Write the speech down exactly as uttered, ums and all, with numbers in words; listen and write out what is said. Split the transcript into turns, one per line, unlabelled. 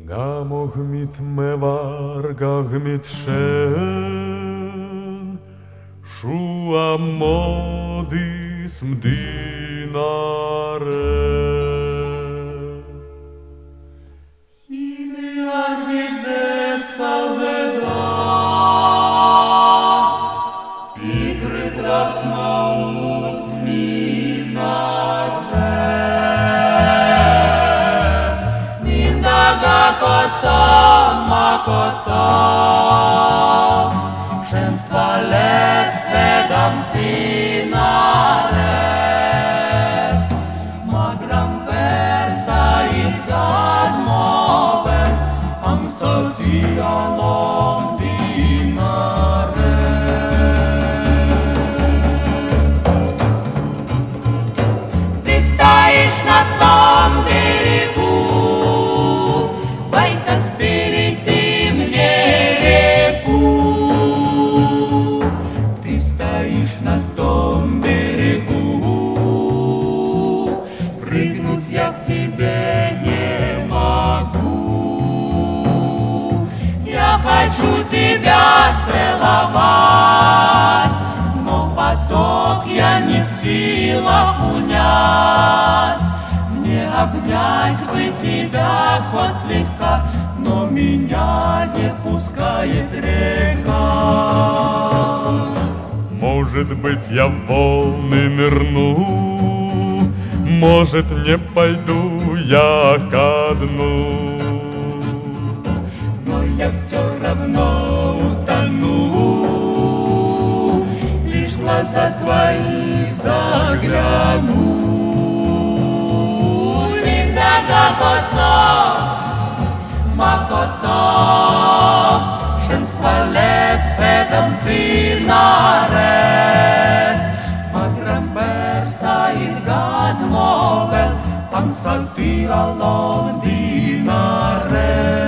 Gamog mit mevargag mit shen Shua modis mdinare
Iliad vidzes falzeda Pikry krasnout minare Mindaga koca, makoca Shenstva lec svedam cinares Magram persa idgad moven Am sotia londinares Ты стоишь на том берегу Дай так перейти мне реку Ты стоишь на том берегу Прыгнуть я к тебе не могу Я хочу тебя целовать Но поток я не в силах унять Мне обнять бы тебя хоть слегка Но меня не пускает река
Может быть, я в волны нырну, может, не пойду я ко дну.
Но я все равно утону, лишь глаза твои загляну. Mindaga koca, makoca, Shenstva lec svedam cinares. Magram persa idgad movel, Am saltira londinares.